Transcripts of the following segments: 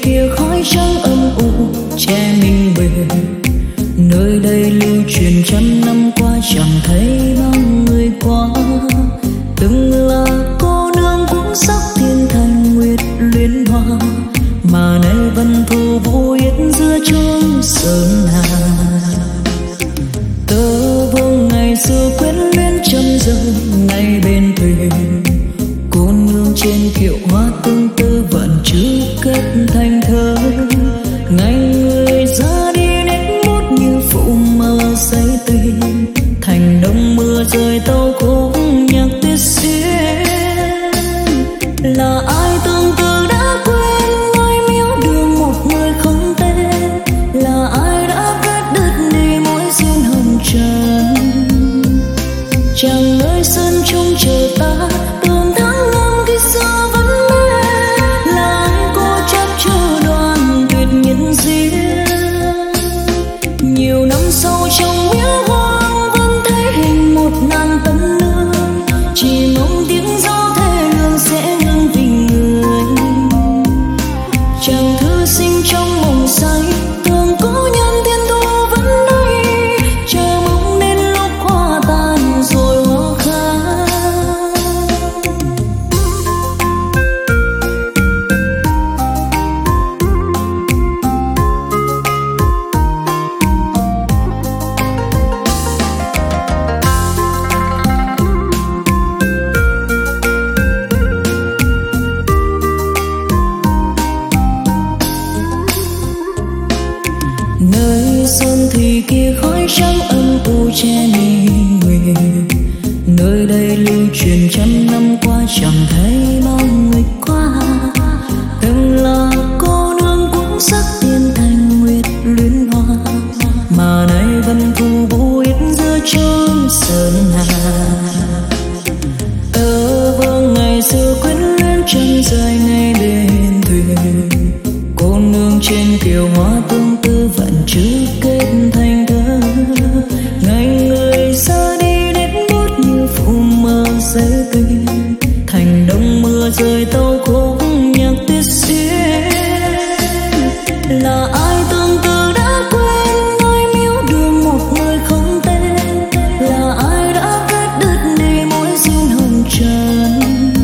kia khói trắng âm u che mình bền, nơi đây lưu truyền trăm năm qua chẳng thấy bao người qua. Từng là cô nương cũng sắc thiên thành nguyệt luyến hoa, mà nay vẫn thu vô yên giữa chốn sơn hà. Tơ vô ngày xưa quyến luyến trăm dâng ngày bên thuyền, cô nương trên kiệu hoa tương tư vẫn chưa kết thành thơ. Ngày người ra đi nét bút như phụ mờ say tuyền, thành đông mưa rơi tâu khúc nhạc tuyết xuyên. Là ai tương tư đã quên ngôi miếu đường một người không tên, là ai đã cắt đứt đi mối duyên hồng trần. Chàng ơi sân trông chờ ta từng tháng năm khi xưa vẫn mê, là ai cô chấp chờ đoàn tuyệt nhân duyên. Nhiều năm sau trong miếu hoang vẫn thấy hình một nàng tân nương, chỉ mong tiếng gió thê lương sẽ ngừng vì người. Chàng thư sinh trong mộng say tưởng cố nhân thiên thu vẫn đây, chờ mong đến lúc hoa tàn rồi hoa khai. Nơi sơn thủy kia khói trắng âm u che mình nguyện, nơi đây lưu truyền trăm năm qua chẳng thấy bao người qua. Từng là cô nương cũng sắc tiên thành nguyệt luyến hoa, mà nay vẫn thu vô ít giữa chốn sơn hà. Tơ vơ ngày xưa quyến luyến chân rơi ngay bên thuyền, cô nương trên kiệu hoa tương tư vẫn chưa kết thành thơ. Ngày người ra đi nét bút như phụ mờ say tuyền, thành đông mưa rơi tâu khúc nhạc tuyết xuyên. Là ai tương tư đã quên ngôi miếu đường một người không tên, là ai đã cắt đứt đi mối duyên hồng trần.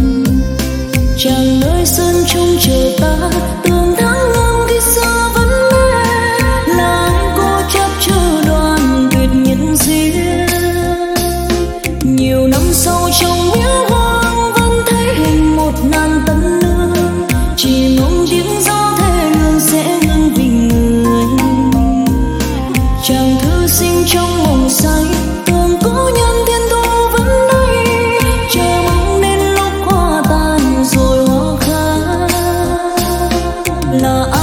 Chàng nơi sân trông chờ ta từng tháng năm khi xưa vẫn mê, là ai cô chấp chờ đoàn tuyệt nhân duyên. Nhiều năm sau trong miếu hoang vẫn thấy hình một nàng tân nương, chỉ mong tiếng gió thê lương sẽ ngừng vì người. Chàng thư sinh trong mộng say tưởng cố nhân thiên thu vẫn đây, chờ mong đến lúc hoa tàn rồi hoa khai. Là